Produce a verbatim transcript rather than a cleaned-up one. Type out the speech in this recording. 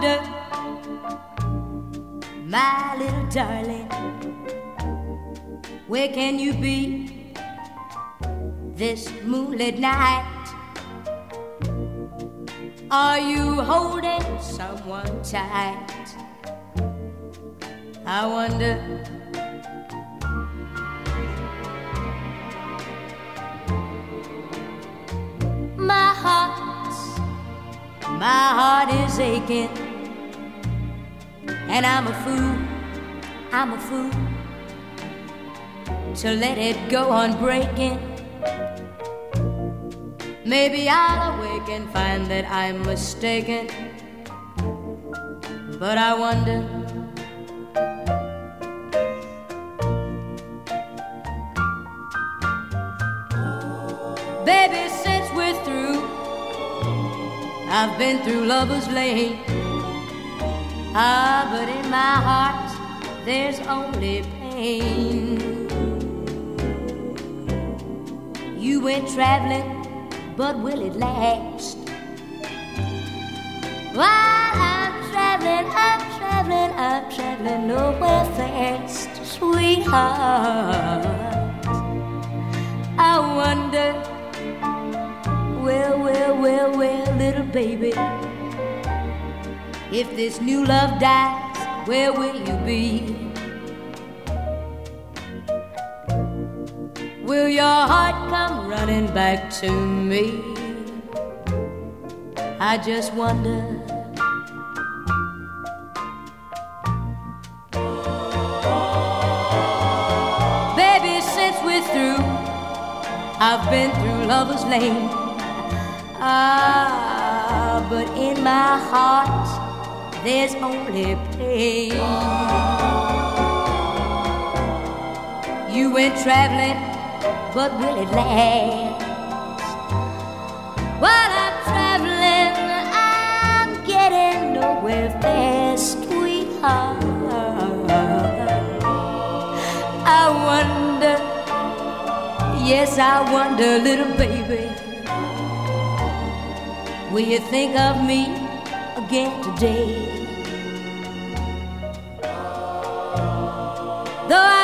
wonder, my little darling, where can you be this moonlit night? Are you holding someone tight? I wonder. My heart, my heart is aching, and I'm a fool, I'm a fool to let it go on breaking. Maybe I'll awake and find that I'm mistaken, but I wonder. Baby, since we're through, I've been through Lover's Lane. Ah, but in my heart there's only pain. You went traveling, but will it last? While I'm traveling, I'm traveling, I'm traveling nowhere fast, sweetheart. I wonder, well, well, well, well, little baby, if this new love dies, where will you be? Will your heart come running back to me? I just wonder. Baby, since we're through, I've been through Lover's Lane. Ah, but in my heart there's only pain. You went traveling, but will it last? While I'm traveling, I'm getting nowhere fast, sweetheart. I wonder, yes, I wonder, little baby, will you think of me again today? Though I